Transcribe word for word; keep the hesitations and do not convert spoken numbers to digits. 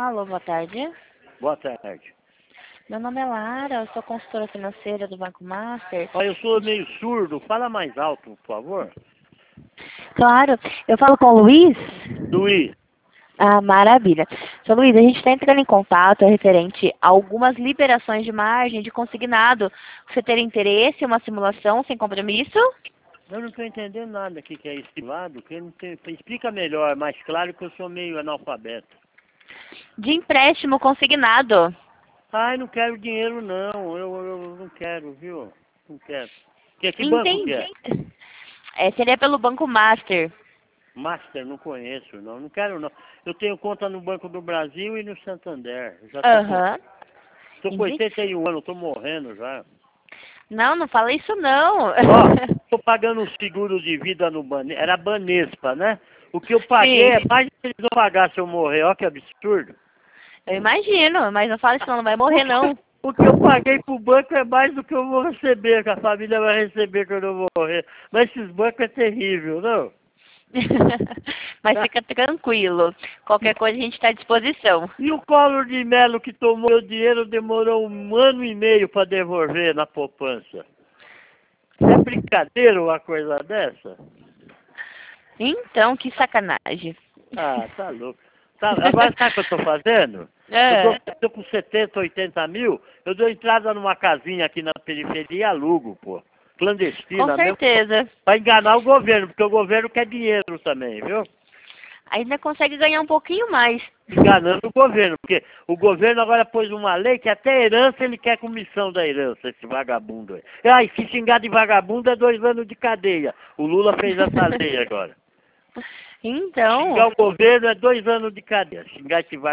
Alô, boa tarde. Boa tarde. Meu nome é Lara, eu sou consultora financeira do Banco Master. Olha, eu sou meio surdo, fala mais alto, por favor. Claro, eu falo com o Luiz? Luiz. Ah, maravilha. Seu Luiz, a gente está entrando em contato referente a algumas liberações de margem de consignado. Você ter interesse em uma simulação sem compromisso? Eu não estou entendendo nada aqui que é esse lado, que eu não tenho... Explica melhor, mais claro, que eu sou meio analfabeto. De empréstimo consignado. Ai, não quero dinheiro não, eu, eu não quero, viu? Não quero. Que, que banco que Entendi. é? É, seria pelo Banco Master. Master, não conheço, não. Não quero, não. Eu tenho conta no Banco do Brasil e no Santander. Já tô Aham. com, tô com oitenta e um anos, tô morrendo já. Não, não fala isso não. Ó, tô pagando um seguro de vida no Banespa. Era Banespa, né? O que eu paguei é Sim, mais do que eles vão pagar se eu morrer. Ó que absurdo. eu imagino, mas não fala isso não, não vai morrer não. O que eu paguei pro banco é mais do que eu vou receber, que a família vai receber quando eu morrer. Mas esses bancos é terrível, não? Mas fica tranquilo. Qualquer coisa a gente está à disposição. E o Collor de Mello que tomou meu dinheiro demorou um ano e meio para devolver na poupança. É brincadeira uma coisa dessa? Então, que sacanagem. Ah, tá louco. Tá, agora sabe o que eu tô fazendo? Eu tô, É, eu tô com setenta, oitenta mil, eu dou entrada numa casinha aqui na periferia e alugo, pô. com Clandestina mesmo, certeza. pra enganar o governo, porque o governo quer dinheiro também, viu? Ainda consegue ganhar um pouquinho mais. Enganando o governo, porque o governo agora pôs uma lei que até herança ele quer comissão da herança, esse vagabundo aí. Ah, e se xingar de vagabundo é dois anos de cadeia. O Lula fez essa lei agora. Xingar Então, o governo é dois anos de cadeia. Xingar esse vagabundo